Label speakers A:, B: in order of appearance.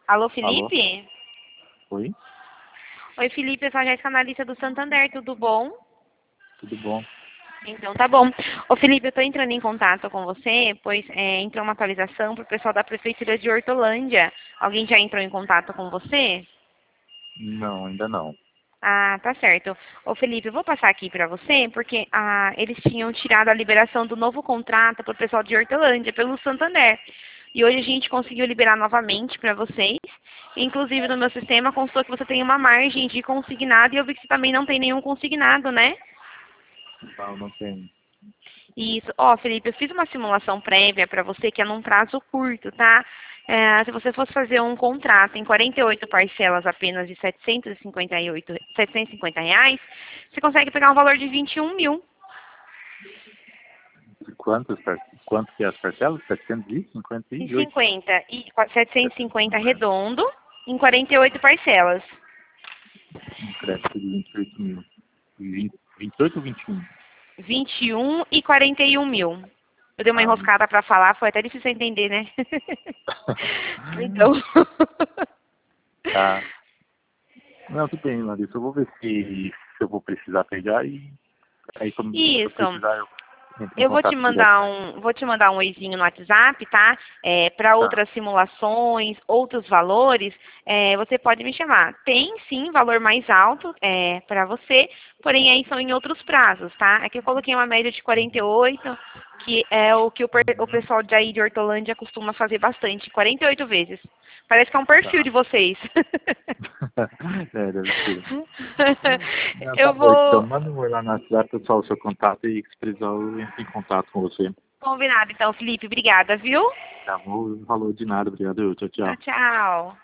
A: Alô,
B: Alô?
A: Felipe?
B: Oi?
A: Oi, Felipe, eu sou a Jéssica, analista do Santander, tudo bom?
B: Tudo bom?
A: Então tá bom. Ô, Felipe, eu tô entrando em contato com você, pois entrou uma atualização pro pessoal da Prefeitura de Hortolândia. Alguém já entrou em contato com você?
B: Não, ainda não.
A: Ah, tá certo. Ô, Felipe, eu vou passar aqui para você, porque eles tinham tirado a liberação do novo contrato para o pessoal de Hortolândia, pelo Santander. E hoje a gente conseguiu liberar novamente para vocês. Inclusive, no meu sistema constou que você tem uma margem de consignado e eu vi que você também não tem nenhum consignado, né?
B: Não tenho.
A: Isso. Ó, Felipe, eu fiz uma simulação prévia para você que é num prazo curto, tá? Se você fosse fazer um contrato em 48 parcelas apenas de R$ 750, você consegue pegar um valor de 21 mil.
B: E quanto que é as parcelas? 758?
A: 750 redondo em 48 parcelas.
B: Um crédito de 28 mil. 28 ou 21?
A: 21 e 41 mil. Eu dei uma
B: Ah,
A: enroscada para falar, foi até difícil entender, né? Então.
B: tá. Não, tudo bem, Larissa. Eu vou ver se eu vou precisar pegar e aí se eu
A: Isso.
B: precisar eu entro em
A: Eu
B: contato direto.
A: vou te mandar um oizinho no WhatsApp, tá? Para
B: Tá,
A: outras simulações, outros valores, você pode me chamar. Tem sim valor mais alto para você, porém aí são em outros prazos, tá? Aqui eu coloquei uma média de 48, que é o que o pessoal de aí de Hortolândia costuma fazer bastante, 48 vezes. Parece que é um perfil
B: tá.
A: de vocês.
B: Deve ser. Não, tá
A: Eu
B: bom, então
A: vou.
B: manda um oi lá no WhatsApp, eu falo o seu contato e se precisar eu entro em contato com você.
A: Combinado então, Felipe. Obrigada, viu?
B: Tá bom? Falou de nada, obrigado. Tchau,
A: Tchau,
B: tchau.
A: tchau.